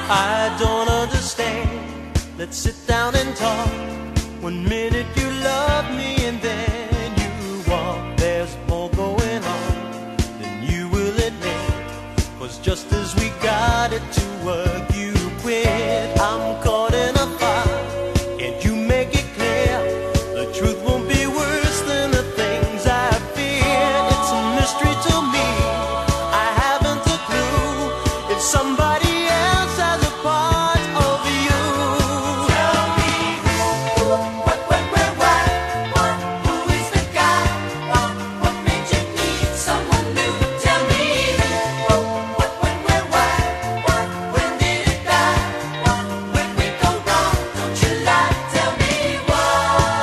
I don't understand. Let's sit down and talk. One minute you love me and then you walk. There's more going on than you will admit. 'Cause just as we got it to work, you quit. I'm caught in a fire. Can't you make it clear? The truth won't be worse than the things I fear. It's a mystery to me. I haven't a clue if somebody else has a part of you. Tell me who, what, when, where, why, what, who is the guy? What made you need someone new? Tell me who, what, when, where, why, what, when did it die? When we go wrong, don't you lie. Tell me why.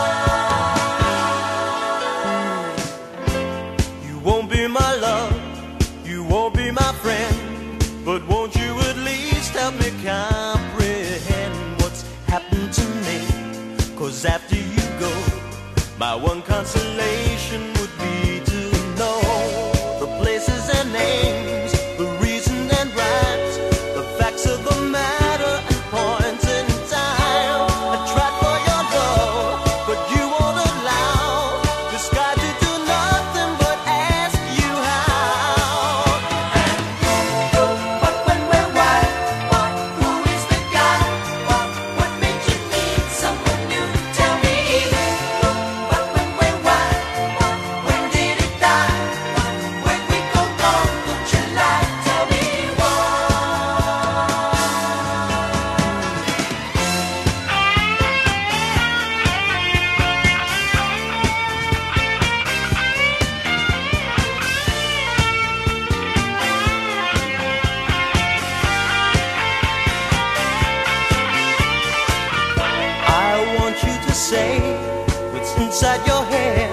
You won't be my love, you won't be my friend, but won't you at least help me comprehend what's happened to me? 'Cause after you go, my one consolation would be to know the places and names, the reason and rhymes, the facts of the matter and points in time. I tried for your love, but you won't allow this guy to do nothing but ask you how. Who, what, when, where, why, what, who is the guy? What made you need someone new? Tell me who, what, when, where, why, what, when did it die? When we go wrong, don't you lie. Tell me why. I want you to say what's inside your head.